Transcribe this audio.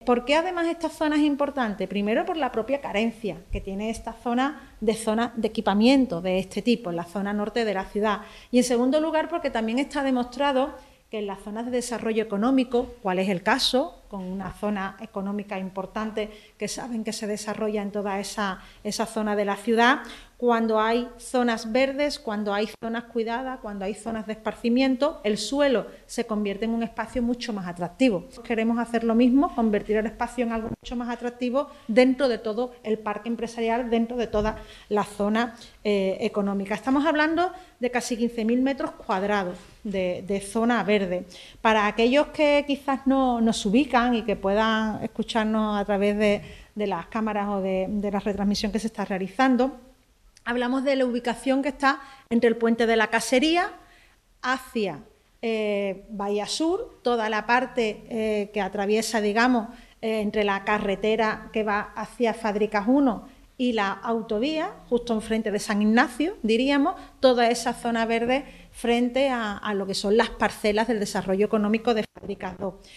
¿Por qué además esta zona es importante? Primero por la propia carencia que tiene esta zona de equipamiento de este tipo, en la zona norte de la ciudad. Y en segundo lugar porque también está demostrado que en las zonas de desarrollo económico, cuál es el caso, con una zona económica importante que saben que se desarrolla en toda esa zona de la ciudad, cuando hay zonas verdes, cuando hay zonas cuidadas, cuando hay zonas de esparcimiento, el suelo se convierte en un espacio mucho más atractivo. Queremos hacer lo mismo, convertir el espacio en algo mucho más atractivo dentro de todo el parque empresarial, dentro de toda la zona económica. Estamos hablando de casi 15.000 metros cuadrados de zona verde. Para aquellos que quizás no nos ubican y que puedan escucharnos a través de las cámaras o de la retransmisión que se está realizando, hablamos de la ubicación que está entre el puente de la Casería hacia Bahía Sur, toda la parte que atraviesa, digamos, entre la carretera que va hacia Fábricas 1 y la autovía, justo enfrente de San Ignacio, diríamos, toda esa zona verde frente a lo que son las parcelas del desarrollo económico de Fábricas 2.